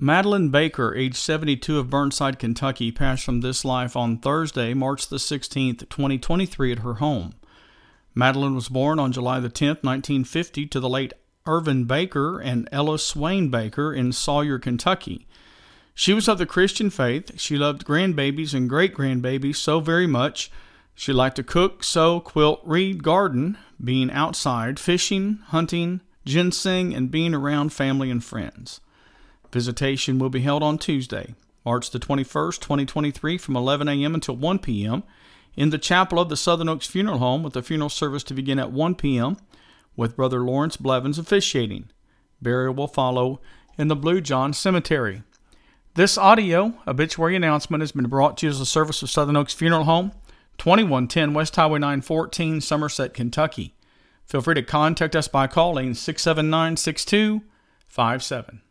Madeline Baker, age 72 of Burnside, Kentucky, passed from this life on Thursday, March the 16th, 2023 at her home. Madeline was born on July the 10th, 1950 to the late Irvin Baker and Ella Swain Baker in Sawyer, Kentucky. She was of the Christian faith. She loved grandbabies and great-grandbabies so very much. She liked to cook, sew, quilt, read, garden, being outside, fishing, hunting, ginseng, and being around family and friends. Visitation will be held on Tuesday, March the 21st, 2023, from 11 a.m. until 1 p.m. in the chapel of the Southern Oaks Funeral Home, with the funeral service to begin at 1 p.m. with Brother Lawrence Blevins officiating. Burial will follow in the Blue John Cemetery. This audio obituary announcement has been brought to you as a service of Southern Oaks Funeral Home, 2110 West Highway 914, Somerset, Kentucky. Feel free to contact us by calling 679-6257.